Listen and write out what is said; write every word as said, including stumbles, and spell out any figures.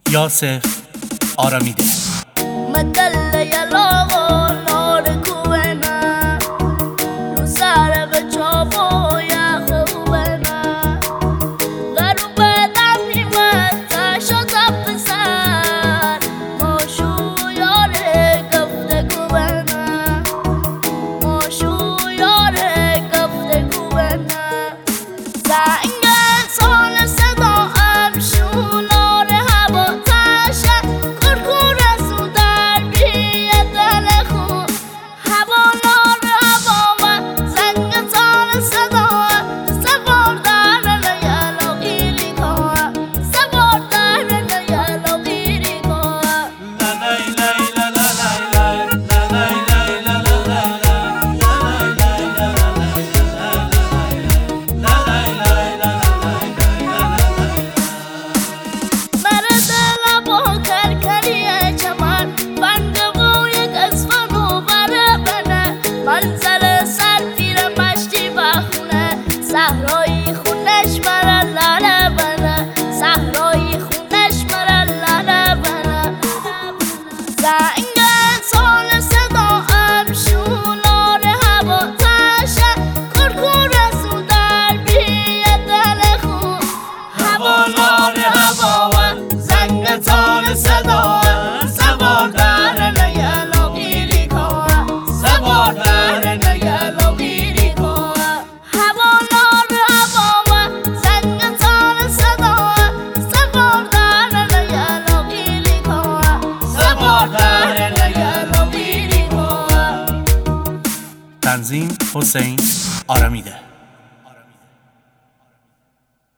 یاسف آرامیده. صحرای خونش مرا لاله بنا، صحرای خونش مرا لاله بنا. زنگ سال صدا امشولار هوا تشه، کرکور سو در بیه دل خون. هوالار هوا و زنگ سال صدا سوار در نیلو گیری کن، سوار در نیلو گیری کن. تنظیم حسین آرامیده.